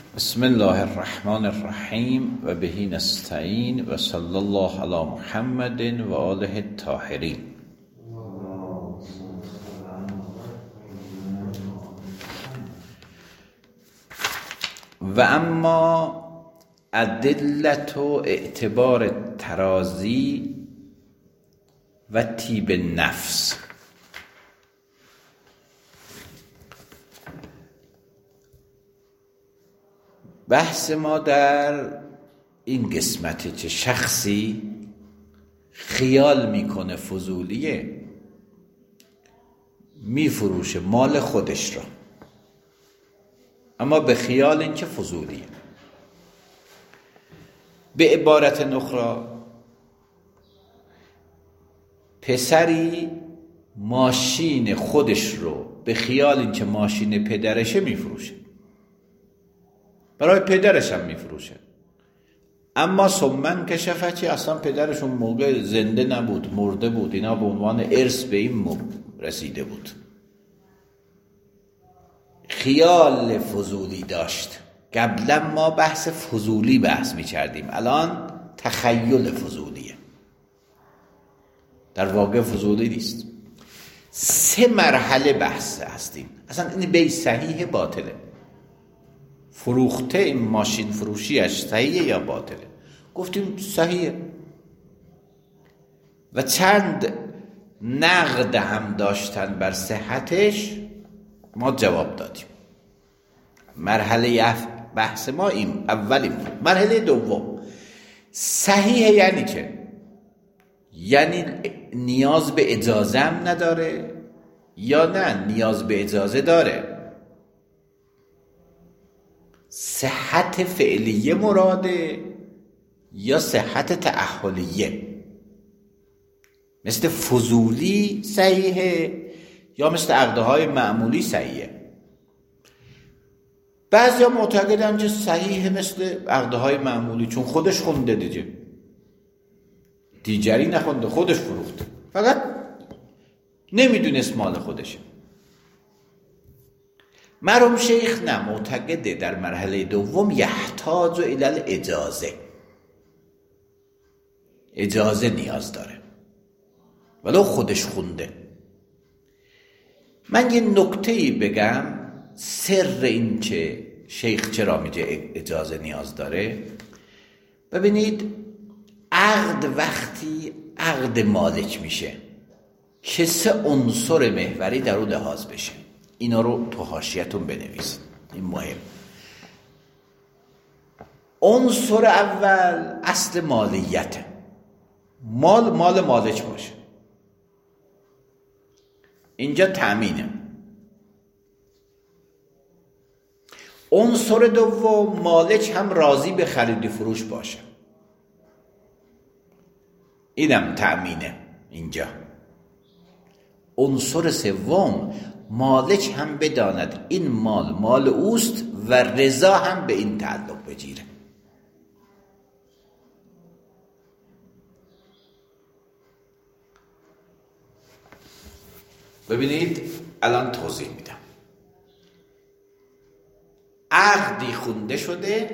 بسم الله الرحمن الرحیم و بهی نستعین و صلی الله علی محمد و آله الطاهرین. و اما ادلت و اعتبار ترازی و طیب نفس. بحث ما در این قسمته که شخصی خیال میکنه فضولیه، میفروشه مال خودش را، اما به خیال این که فضولیه. به عبارت نخرا، پسری ماشین خودش رو به خیال این که ماشین پدرشه میفروشه، برای پدرش هم میفروشه، اما ثم کشفه چی اصلا پدرش اون موقع زنده نبود، مرده بود، اینا به عنوان ارث به این رسیده بود. خیال فضولی داشت. قبلا ما بحث فضولی بحث می‌کردیم، الان تخیل فضولیه، در واقع فضولی نیست. 3 مرحله بحث هستیم. اصلا این بی صحیح باطله، فروخته این ماشین فروشیش صحیحه یا باطله؟ گفتیم صحیحه و چند نقد هم داشتن بر صحتش، ما جواب دادیم. مرحله بحث ما این اولیم. مرحله دوم، صحیحه یعنی چه؟ یعنی نیاز به اجازه هم نداره یا نه نیاز به اجازه داره؟ صحت فعلیه مراده یا صحت تأهلیه؟ مثل فضولی صحیحه یا مثل عقدهای معمولی صحیحه؟ بعضی ها معتقدن که صحیحه مثل عقدهای معمولی، چون خودش خونده دیگری نخونده، خودش فروخته، فقط نمیدونست مال خودشه. مرحوم شیخ نه، معتقده در مرحله دوم یحتاج الی الاجازه، اجازه نیاز داره ولو خودش خونده. من یه نکته‌ای بگم، سر این که شیخ چرا میگه اجازه نیاز داره. ببینید، عقد وقتی عقد مالک میشه که 3 عنصر محوری در اون لحاظ بشه، اینا رو تو حاشیه‌تون بنویسید، این مهم. عنصر اول اصل مالیته، مال مالک باشه، اینجا تأمینه. عنصر دوم، مالک هم راضی به خرید فروش باشه، اینم تأمینه اینجا. عنصر سوم، مالک هم بداند این مال اوست و رضا هم به این تعلق بگیره. ببینید الان توضیح میدم. عقدی خونده شده،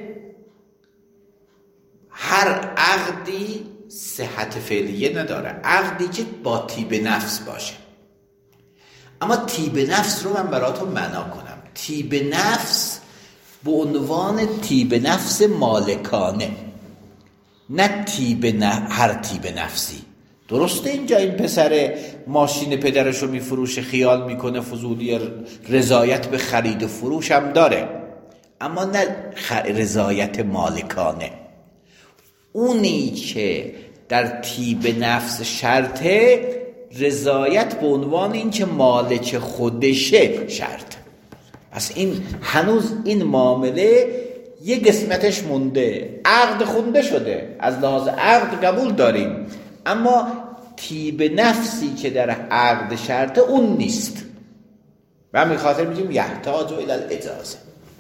هر عقدی صحت فعلیه نداره، عقدی که با طیب نفس باشه. اما طیب نفس رو من براتون معنا کنم. طیب نفس به عنوان طیب نفس مالکانه، نه هر طیب نفسی. درسته اینجا این پسر ماشین پدرش رو میفروشه، خیال میکنه فضولی، رضایت به خرید و فروش هم داره، اما نه رضایت مالکانه. اونی که در طیب نفس شرطه، رضایت به عنوان این که مالک خودشه شرط. پس این هنوز این معامله یه قسمتش مونده. عقد خونده شده، از لحاظ عقد قبول داریم، اما طیب نفسی که در عقد شرطه اون نیست، و همین خاطر میگیم یحتاج الی الاجازه.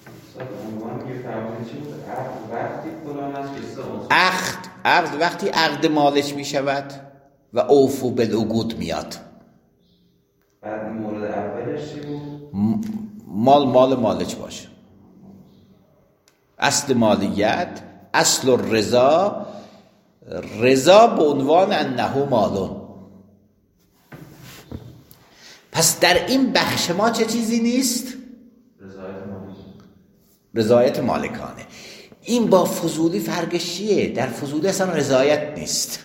عقد وقتی عقد مالک میشود و اوفو بالعقود میاد. بعد مورد اولش چی بود؟ مال مالک باشه. اصل مالیت، اصل الرضا، رضا به عنوان انه مالون. پس در این بخش ما چه چیزی نیست؟ رضایت مالکانه. این با فضولی فرقش چیه؟ در فضولی اصلا رضایت نیست.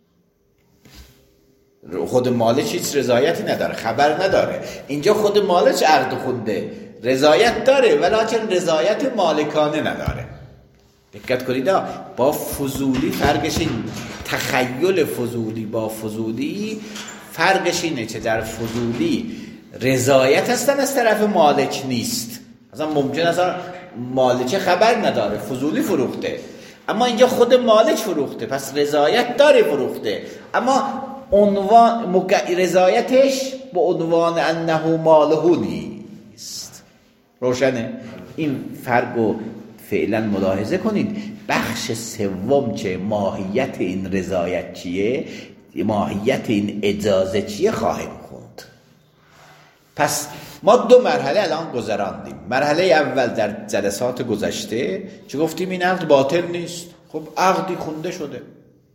خود مالک هیچ رضایتی نداره، خبر نداره. اینجا خود مالک عقد خونده، رضایت داره ولیکن رضایت مالکانه نداره. دقت کنید، با فضولی فرقش این، تخیل فضولی با فضولی فرقش اینه که در فضولی رضایت هستن از طرف مالک نیست. اصلا ممکن است مالک خبر نداره، فضولی فروخته، اما اینجا خود مالک فروخته، پس رضایت داره فروخته، اما عنوان رضایتش به عنوان انه ماله نیست. روشنه؟ این فرق رو فعلا ملاحظه کنید. بخش سوم چه ماهیت این رضایت چیه، ماهیت این اجازه چیه خواهیم خوند. پس ما 2 مرحله الان گذراندیم. مرحله اول در جلسات گذشته چه گفتیم؟ این عقد باطل نیست. خب عقدی خونده شده.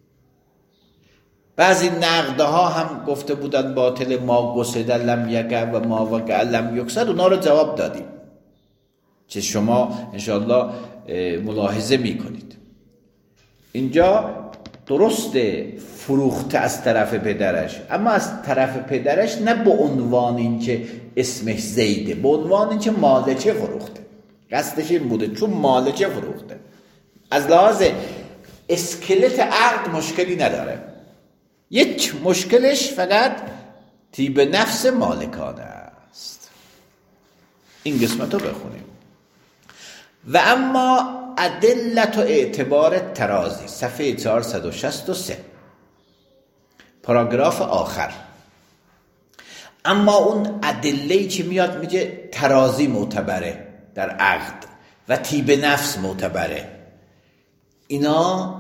بعضی نقدها هم گفته بودن باطل، ما گسد لم یقع و ما وقع لم یقصد، اونا رو جواب دادیم که شما انشاءالله ملاحظه میکنید. اینجا درسته فروخته از طرف پدرش، اما از طرف پدرش نه به عنوان اینکه اسمش زیده، به عنوان اینکه مالکه فروخته. قصدش این بوده چون مالکه فروخته. از لحاظ اسکلت عقد مشکلی نداره. یک مشکلش فقط طیب نفس مالکانه است. این قسمت رو بخونیم. و اما ادلت و اعتبار ترازی، صفحه 463، پاراگراف آخر. اما اون ادله‌ای که میاد میگه ترازی معتبره در عقد و طیب نفس معتبره، اینا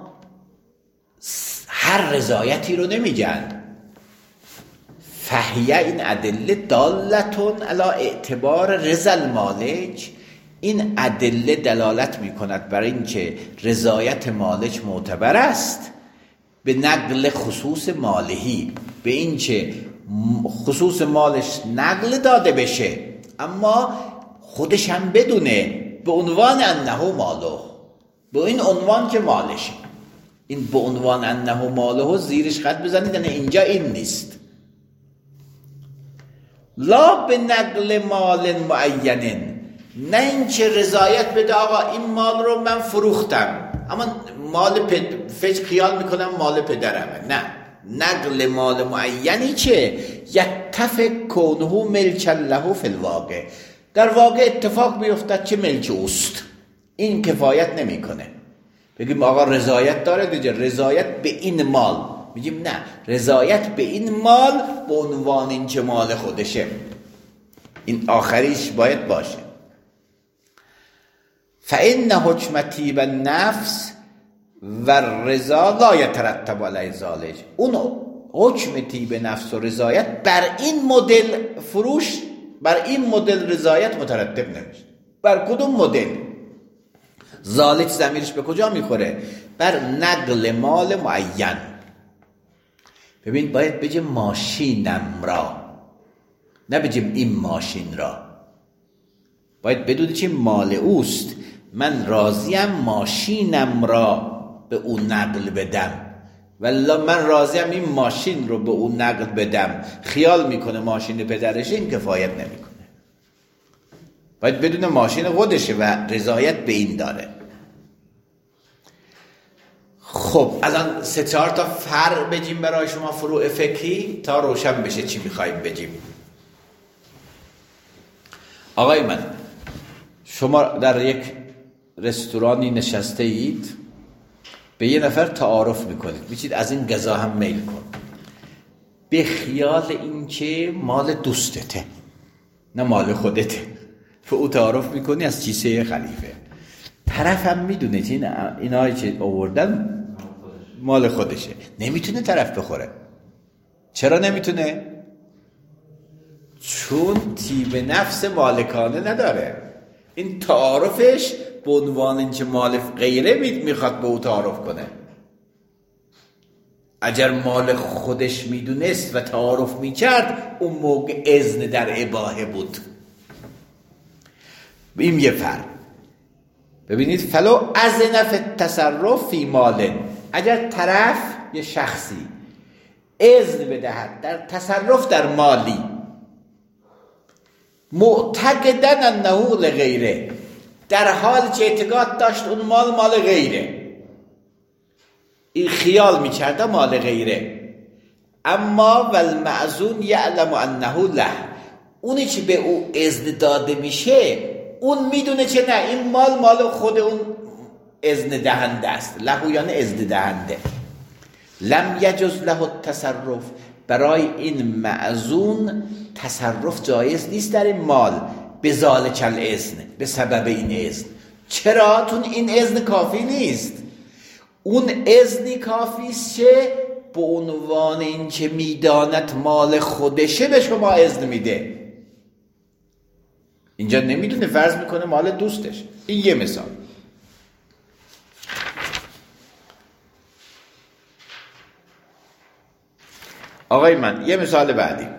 هر رضایتی رو نمیگن. فهیه این ادله دالتون علی اعتبار رضا المالک، این ادله دلالت میکند برای اینکه رضایت مالک معتبر است به نقل خصوص مالهی، به اینکه خصوص مالش نقل داده بشه اما خودش هم بدونه به عنوان انه ماله، به این عنوان که مالشه. این به عنوان انه ماله زیرش خط بزنید، یعنی اینجا این نیست. لا به نقل مال معین، نه اینکه رضایت بده آقا این مال رو من فروختم اما مال فکر خیال میکنم مال پدرمه. نه، نقل مال معینی چه یتفق کونه ملک له فی الواقع، در واقع اتفاق بیفتد که ملک اوست. این کفایت نمیکنه. بگیم آقا رضایت داره دیگه، رضایت به این مال، میگیم نه، رضایت به این مال به عنوان این که مال خودشه. این آخریش باید باشه. فإن حکم طیب النفس و رضا لا یترتب علی ذلک، اون حکم طیب نفس و رضایت بر این مدل فروش، بر این مدل رضایت مترتب نمیشه. بر کدوم مدل؟ ذالک ضمیرش به کجا میخوره؟ بر نقل مال معین. ببین باید بگیم ماشینم را، نه بگیم این ماشین را. باید بدونی که مال اوست، من راضیم ماشینم را به اون نقل بدم، والله من راضیم این ماشین رو به اون نقل بدم. خیال میکنه ماشین پدرشه، این کفایت نمیکنه. باید بدونه ماشین خودشه و رضایت به این داره. خب الان 3-4 تا فرق بگیم برای شما فروع فقهی تا روشن بشه چی میخواییم بگیم. آقای من، شما در یک رستورانی نشسته اید، به یه نفر تعارف میکنید، میگید از این غذا هم میل کن، به خیال این که مال دوستته نه مال خودته، به او تعارف میکنی از کیسه خلیفه. طرف هم میدونه که اینایی که آوردن مال خودشه، نمیتونه طرف بخوره. چرا نمیتونه؟ چون طیب نفس مالکانه نداره. این تعارفش به عنوان اینکه مال غیره میخواد به او تعارف کنه. اگر مال خودش میدونست و تعارف میکرد اون موقع اذن در اباحه بود. این یه فرق. ببینید فلو اذن فی التصرف فی مال، اگر طرف یه شخصی اذن بدهد در تصرف در مالی معتقدن انه لغیره، در حال که اعتقاد داشت اون مال غیره، این خیال میکرده مال غیره، اما والمأذون یعلم انه له، اونی که به او اذن داده میشه اون میدونه که نه این مال خود اون اذن دهنده است. له یعنی اذن دهنده. لم یجوز له التصرف، برای این مأذون تصرف جایز نیست در این مال، به ذالک الاذن، به سبب این اذن. چرا؟ چون این اذن کافی نیست. اون اذنی کافی است که به عنوان این که میداند مال خودشه به شما اذن میده. اینجا نمیدونه، فرض میکنه مال دوستش. این یه مثال. آقای من یه مثال بعدی.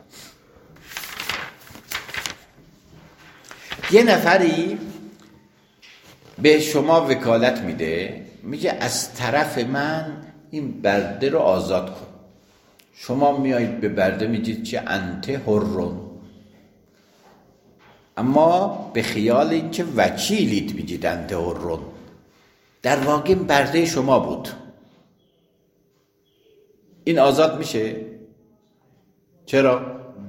یه نفری به شما وکالت میده، میگه از طرف من این برده رو آزاد کن. شما میایید به برده میگید که انت حرون، اما به خیال اینکه وکیلید میگید انت حرون، در واقع برده شما بود. این آزاد میشه؟ چرا؟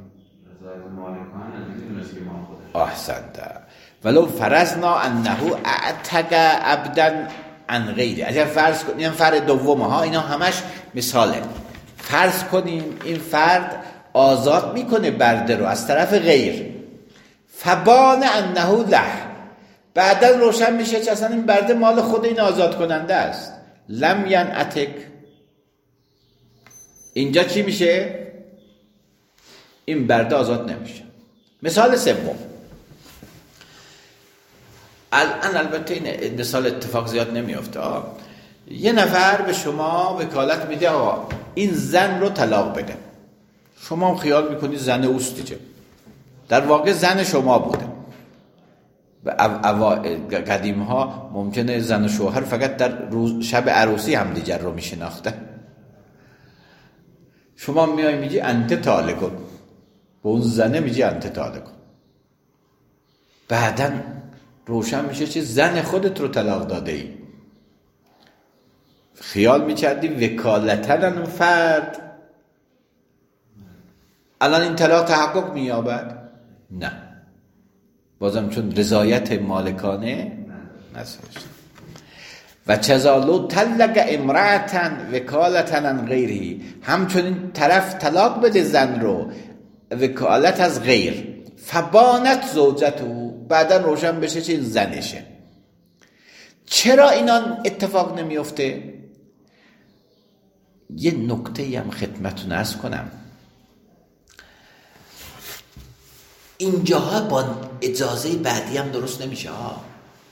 احسنت. ولو فرضنا انه اعتق عبدا عن غیره، اگر فرض کنیم فرد دوم ها، اینا همش مثاله، فرض کنیم این فرد آزاد میکنه برده رو از طرف غیر، فبان انه له، بعدا روشن میشه که اصلا این برده مال خود این آزاد کننده است. لم ینعتق، اینجا چی میشه؟ این برده آزاد نمیشه. مثال سوم، الان البته این مثال اتفاق زیاد نمیافته. یه نفر به شما وکالت میده آقا این زن رو طلاق بده. شما هم خیال میکنید زن اوست دیگه، در واقع زن شما بوده. قدیم ها ممکنه زن و شوهر فقط در شب عروسی هم دیگر رو میشناختن. شما میای میگی انت طالقون، به اون زنه میگی انت طالقون، بعداً روشن میشه چه زن خودت رو طلاق داده ای. خیال میکردی وکالتن اون فرد الان این طلاق تحقق مییابد؟ نه، بازم چون رضایت مالکانه نساشت. و چزالو طلق امرأتن وکالتن عن غیره، همچنین طرف طلاق بده زن رو وکالت از غیر، فبانت زوجتو، بعدا روشن بشه چه این زنشه. چرا اینا اتفاق نمیفته؟ یه نکته هم خدمتتون عرض کنم، اینجاها با اجازه بعدی هم درست نمیشه ها.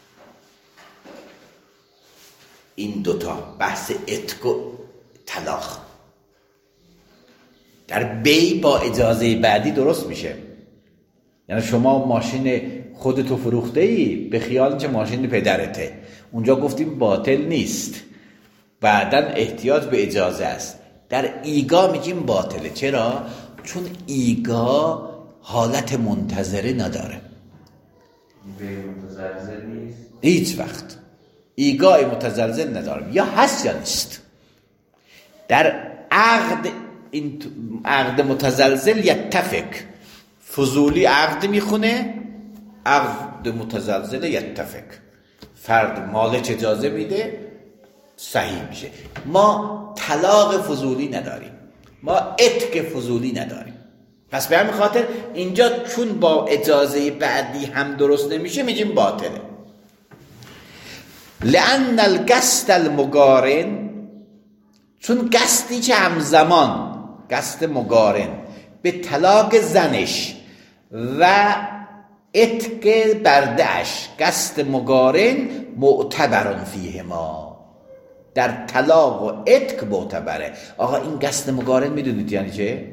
این دوتا بحث عتق و طلاق در بی با اجازه بعدی درست میشه. یعنی شما ماشین خودتو فروخته ای به خیال که ماشین پدرته، اونجا گفتیم باطل نیست، بعدن احتیاج به اجازه است. در ایگا میگیم باطله. چرا؟ چون ایگا حالت منتظره نداره، متزلزل نیست هیچ وقت. ایگای متزلزل نداره، یا هست یا نیست. در عقد متزلزل یتفق، فضولی عقد میخونه، عقد متزلزل یتفق، فرد مالک اجازه میده صحیح میشه. ما طلاق فضولی نداریم، ما عتق فضولی نداریم. پس به همین خاطر اینجا چون با اجازه بعدی هم درست نمیشه میگیم باطله. لأن القصد المقارن، چون قصدی که همزمان، قصد مقارن به طلاق زنش و اتک بردهش قصد مقارن معتبرون فیهما. در طلاق و اتک معتبره. آقا این قصد مقارن میدونید یعنی چه؟ یعنی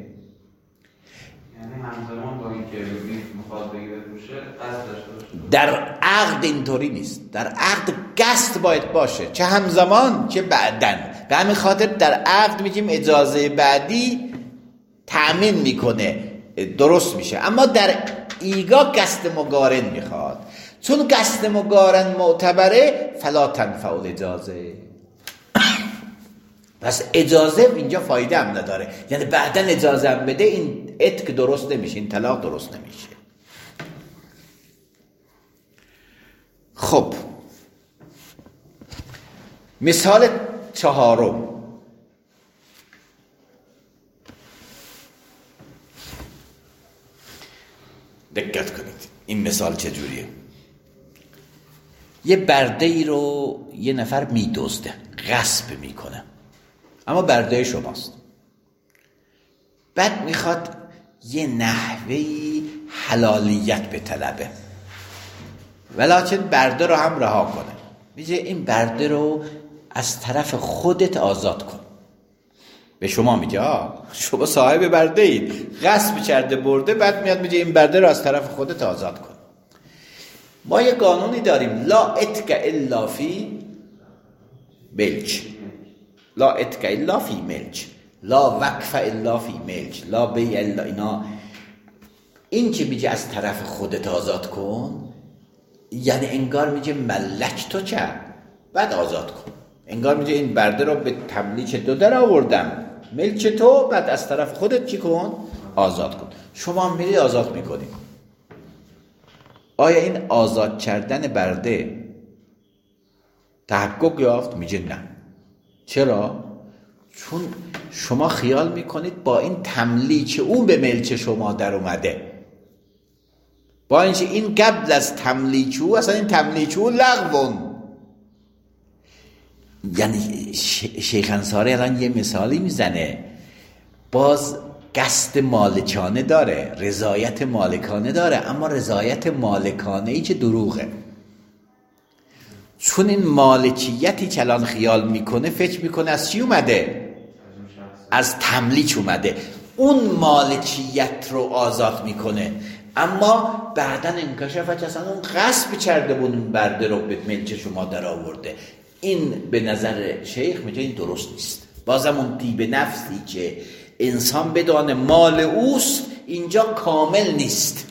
همزمان با اینکه میخواد بگیره بفروشه قصد داشته باشه. در عقد اینطوری نیست. در عقد قصد باید باشه، چه همزمان چه بعدن. به همین خاطر در عقد میگیم اجازه بعدی تأمین میکنه، درست میشه. اما در ایگا قصد مقارن میخواد. چون قصد مقارن معتبره فلا تنفع الاجازه. پس اجازه اینجا فایده هم نداره، یعنی بعدن اجازه هم بده این اتک درست نمیشه، این طلاق درست نمیشه. خب مثال چهارم، دقت کنید این مثال چجوریه. یه برده ای رو یه نفر میدزده، غصب میکنه، اما برده شماست. بعد میخواد یه نحوهی حلالیت به طلبه، ولیکن برده رو هم رها کنه. میگه این برده رو از طرف خودت آزاد کن. به شما میگه شما صاحب برده اید، غصب کرده برده، بعد میاد میگه این برده رو از طرف خودت آزاد کن. ما یه قانونی داریم، لا اتک الا فی ملک، لا اتک الا فی ملک، لا وقف الا فی ملک، لا بیع الا. اینا این که میگه از طرف خودت آزاد کن، یعنی انگار میگه ملک تو چه، بعد آزاد کن. انگار میگه این برده رو به تملیک تو در آوردم، ملک تو، بعد از طرف خودت چی کن؟ آزاد کن. شما میری آزاد میکنی. آیا این آزاد کردن برده تحقق یافت؟ میگه نه. چرا؟ چون شما خیال میکنید با این تملیک او به ملک شما در اومده، با اینکه این قبل از تملیک او، اصلا این تملیک او لغوون. یعنی شیخ انصاری الان یه مثالی میزنه، باز قصد مالکانه داره، رضایت مالکانه داره، اما رضایت مالکانه ای که دروغه. چون این مالکیتی که الان خیال میکنه، فکر میکنه از چی اومده؟ از تملیک اومده. اون مالکیت رو آزاد میکنه، اما بعدن انکشف که اصلا اون غصب کرده بود اون برده رو به ملک شما در آورده. این به نظر شیخ میگه این درست نیست. بازم اون طیب نفسی که انسان بدانه مال اوست اینجا کامل نیست.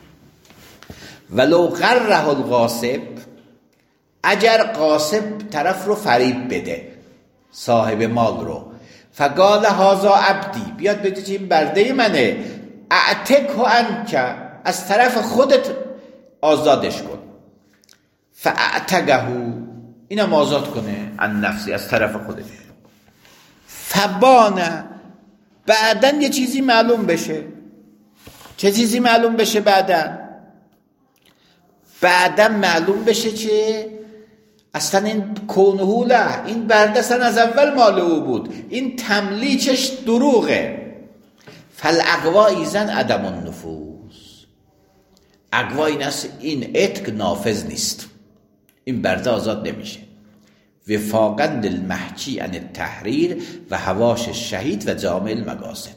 ولو غره الغاصب، اگر غاصب طرف رو فریب بده، صاحب مال رو، فقال هذا عبدی، بیاد بگه که این برده منه، اعتقه عنک، از طرف خودت آزادش کن، فاعتقه، اینم آزاد کنه، عن نفسی، از طرف خودش. فبانه، بعدن یه چیزی معلوم بشه. چه چیزی معلوم بشه بعدن؟ بعدن معلوم بشه که اصلا این کنهوله، این برده اصلا از اول مال او بود، این تملیکش دروغه. فالاقوا ایزن عدم النفوذ، اقوا این است این اتق نافذ نیست، این برده آزاد نمیشه. وفاقا للمحکی عن التحریر و هواش الشهید و جامع المقاصد.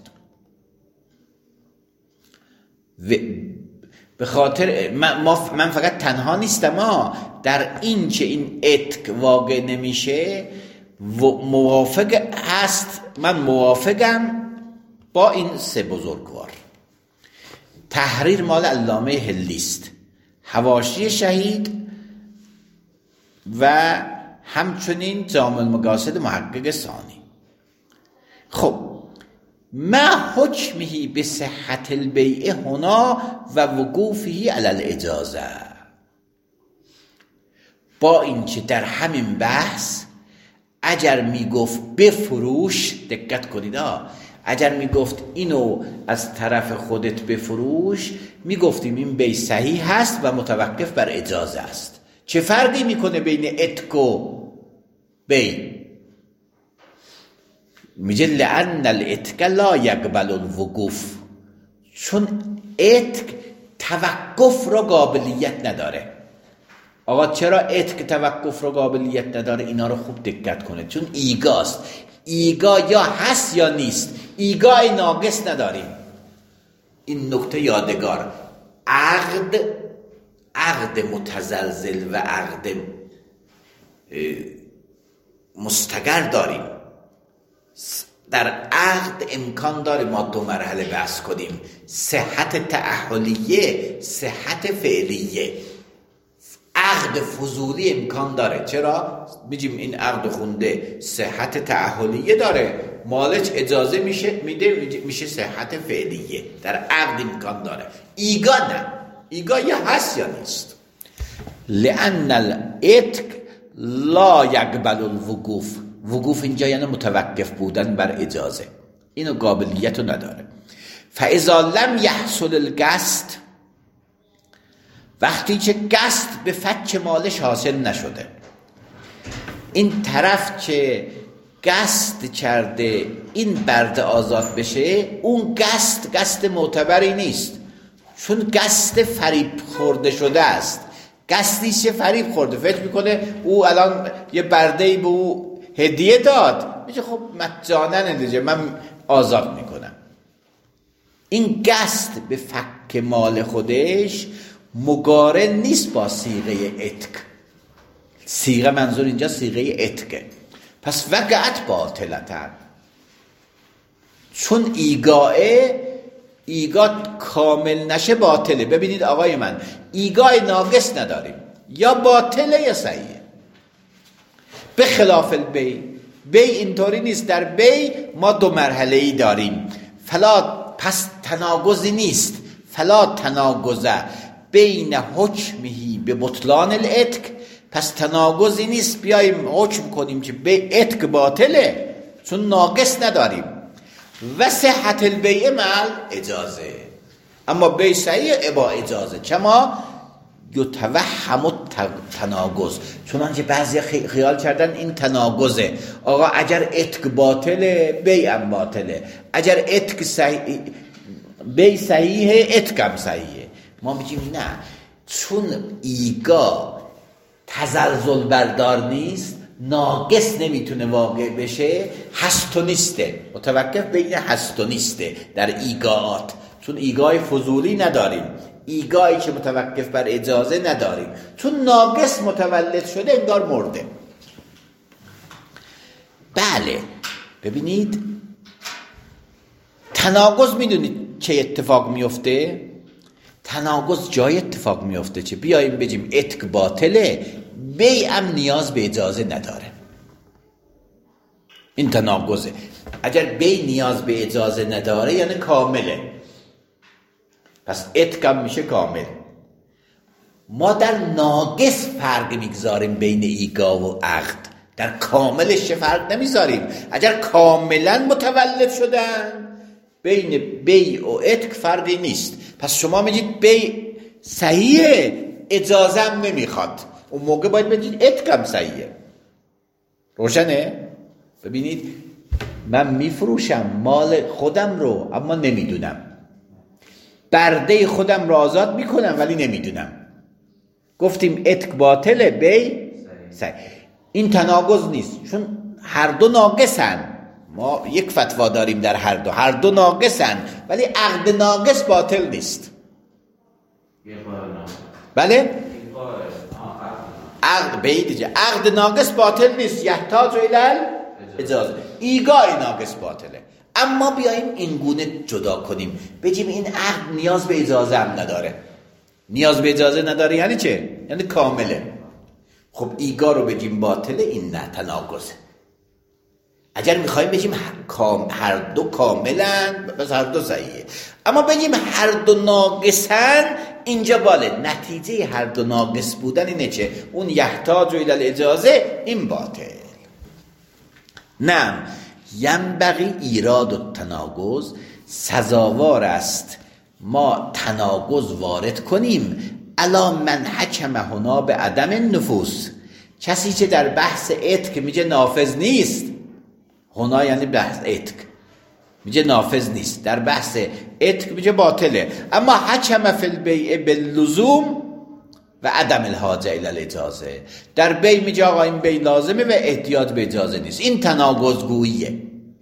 به خاطر من فقط تنها نیستم در این که این اتق واقع نمیشه موافق هست. من موافقم با این سه بزرگوار. تحریر مال علامه هلیست، حواشی شهید و همچنین جامع المقاصد محقق ثانی. خب ما حکمهی به صحت البیع هنا و وقوفهی علی الاجازه. با اینکه در همین بحث اگر میگفت بفروش، دقت کنید اگر میگفت اینو از طرف خودت بفروش، میگفتیم این بیع صحیح هست و متوقف بر اجازه است. چه فرقی میکنه بین اتق و بیع؟ میگه لأن الاتق لا یقبل الوقوف، چون اتق توقف رو قابلیت نداره. آقا چرا اتک توقف رو قابلیت نداره؟ اینا رو خوب دقت کنه، چون ایگاست. ایگا یا هست یا نیست. ایگای ناقص نداریم. این نکته یادگار. عقد متزلزل و عقد مستقر داریم. در عقد امکان داره ما دو مرحله بحث کنیم: صحت تعهلیه، صحت فعلیه. عقد فضولی امکان داره. چرا؟ میگیم این عقد خونده صحت تعهلیه داره، مالک اجازه میده، میشه صحت فعلیه. در عقد امکان داره. ایگا نه. ایگا یا هست یا نیست. لأن الاتق لا یقبل الوقوف. وقوف اینجا یعنی متوقف بودن بر اجازه. اینو قابلیت رو نداره. فاذا لم یحصل القصد، وقتی که قصد به فک مالش حاصل نشده، این طرف که قصد کرده این برده آزاد بشه، اون قصد معتبری نیست، چون قصد فریب خورده شده است. قصدیش فریب خورده، فکر میکنه او الان یه برده‌ای به او هدیه داد، میشه خب مجانا دیگه من آزاد میکنم. این قصد به فک مال خودش مقارن نیست با صیغه اتق. صیغه منظور اینجا صیغه اتقه. پس وقعت باطلتن، چون ایگا کامل نشه باطله. ببینید آقای من، ایگای ناقص نداریم، یا باطله یا صحیحه. به خلاف البی اینطوری نیست. در بی ما دو مرحله ای داریم. پس تناقضی نیست. فلا تناقض بین حکمهی به بطلان الاتق. پس تناقضی نیست بیاییم حکم کنیم که به اتق باطله، چون ناقص نداریم. و صحت البیع مال اجازه، اما بیع صحیح با اجازه. چما یتوهم تناقض، چونانچه بعضی خیال کردن این تناقضه. آقا اگر اتق باطله بیع هم باطله، اگر اتق صحیح بیع صحیحه اتق هم صحیحه. ما میگیم نه، چون ایگا تزلزل بردار نیست، ناقص نمیتونه واقع بشه، هست و نیسته، متوقف بین هست و نیسته در ایگاات. چون ایگای فضولی نداریم، ایگایی که متوقف بر اجازه نداریم، چون ناقص متولد شده انگار مرده. بله ببینید، تناقض میدونید چه اتفاق میفته؟ تناقض جای اتفاق میفته چه بیاییم بگیم اتق باطله، بیع هم نیاز به اجازه نداره. این تناقضه. اگر بیع نیاز به اجازه نداره یعنی کامله، پس اتق هم میشه کامل. ما در ناقص فرق میگذاریم بین ایگا و عقد، در کاملش فرق نمیذاریم. اگر کاملا متولد شدن بین بیع و اتق فرقی نیست. پس شما میگید بیع صحیحه، اجازه هم نمیخواد، اون موقع باید بگید اتق هم صحیحه. روشنه؟ ببینید من میفروشم مال خودم رو اما نمیدونم، برده خودم رو آزاد میکنم ولی نمیدونم. گفتیم اتق باطله، بیع صحیح. این تناقض نیست، چون هر دو ناقصن. ما یک فتوا داریم در هر دو ناقصن، ولی عقد ناقص باطل نیست. بله؟ عقد بیع عقد ناقص باطل نیست، یحتاج الی اجازه. ایگای ناقص باطله. اما بیاییم این گونه جدا کنیم، بگیم این عقد نیاز به اجازه هم نداره. نیاز به اجازه نداره یعنی چه؟ یعنی کامله. خب ایگا رو بگیم باطله، این نه، تناقضه. اگر میخوایم بگیم هر دو کاملن، پس هر دو صحیحه. اما بگیم هر دو ناقصن، اینجا باله. نتیجه هر دو ناقص بودن اینه چه؟ اون یحتاج الی الاجازه، این باطل. نه، ینبغی ایراد التناقض، سزاوار است ما تناقض وارد کنیم الا من حکم هنا به عدم النفوس. کسی که در بحث اتق میگه نافذ نیست، هنا یعنی بحث اتق، میگه نافذ نیست. در بحث اتق میگه باطله. اما حکم فی البیع باللزوم و عدم الحاجه الی الاجازه. در بیع میگه آقا این بیع لازمه و احتیاج به اجازه نیست. این تناقض‌گوییه.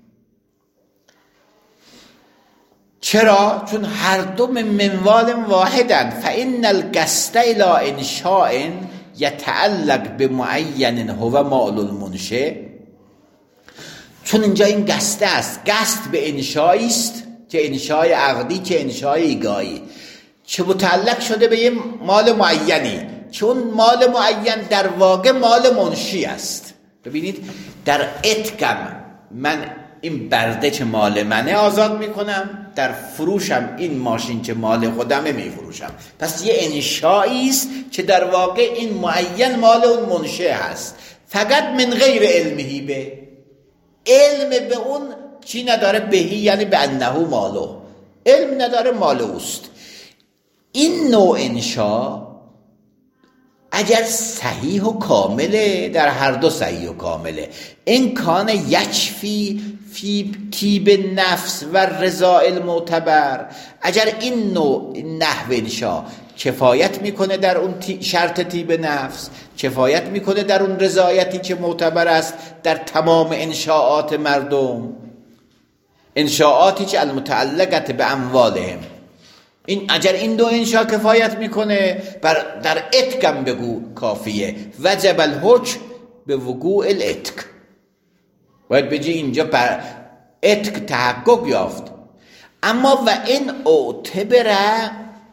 چرا؟ چون هر دو من منوال واحدن. فإن القصد الی انشاء یتعلق بمعین هو مال المنشئ. چون اینجا این قصد است. قصد به انشایی است، که انشای عقدی، که انشای ایگایی، چه متعلق شده به یه مال معینی، چون مال معین در واقع مال منشی است. ببینید در اتقم من این برده که مال منه آزاد میکنم، در فروشم این ماشین که مال خودمه میفروشم. پس یه انشایی است که در واقع این معین مال اون منشی هست، فقط من غیر علمهی به علم به اون چی نداره، بهی یعنی به انه مالو، علم نداره مال اوست. این نوع انشا اگر صحیح و کامله، در هر دو صحیح و کامله، امکان یکفی فی طیب نفس و رضا المعتبر، اگر این نوع نحو انشا کفایت میکنه در اون شرط طیب نفس، کفایت میکنه در اون رضایتی که معتبر است در تمام انشاءات مردم، انشاءاتی که المتعلقت به اموالهم، این اگر این دو انشا کفایت میکنه در اتقم بگو کافیه. وجب الحکم به وقوع الاتق، باید بگی اینجا بر اتق تحقق یافت. اما و این اعتبره،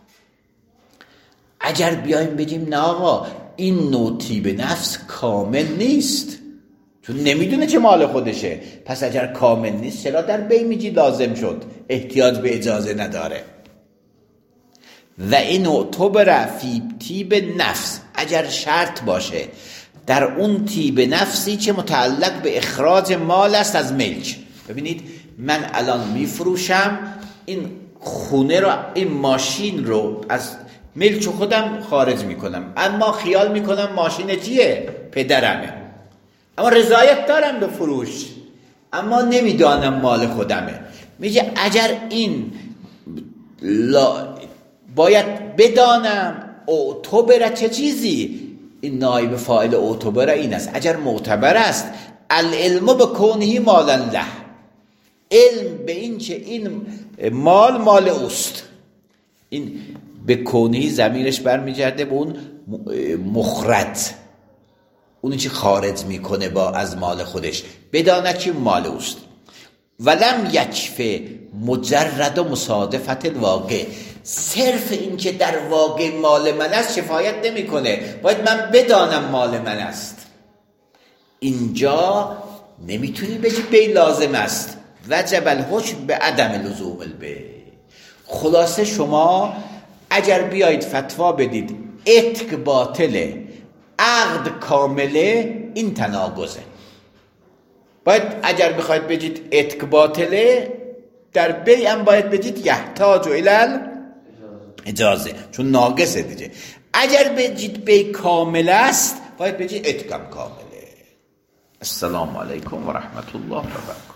اگر بیایم بگیم نه آقا این نوع طیب نفس کامل نیست، چون نمیدونه چه مال خودشه، پس اگر کامل نیست چرا در بی میگی لازم شد، احتیاج به اجازه نداره. و این اعتبر فی طیب نفس، اگر شرط باشه در اون طیب نفسی که متعلق به اخراج مال است از ملک. ببینید من الان میفروشم این خونه رو، این ماشین رو از ملک خودم خارج میکنم، اما خیال میکنم ماشین چیه؟ پدرمه، اما رضایت دارم به فروش، اما نمیدانم مال خودمه. میگه اگر این باید بدانم اعتبر چه چیزی، این نایب فاعل اعتبر این است. اگر معتبر است العلم بکونه مالا له، علم به این که این مال اوست، این به کونهی ضمیرش برمیگرده به اون مخرج، اونی که خارج میکنه با از مال خودش، بداند که مال اوست. ولم یکفه مجرد و مصادفت الواقع، صرف این که در واقع مال من است کفایت نمیکنه، باید من بدانم مال من است. اینجا نمیتونی بگی بی لازم است. وجب الحکم به عدم لزوم البیع. خلاصه شما اگر بیایید فتوا بدید اتق باطله، عقد کامله، این تناقضه. باید اگر بخواید بگید اتق باطله، در بیع هم باید بگید یحتاج الی اجازه، چون ناقصه دیگه. اگر بگید بیع کامل است باید بگید اتقم کامله. السلام علیکم و رحمت الله و برکاته.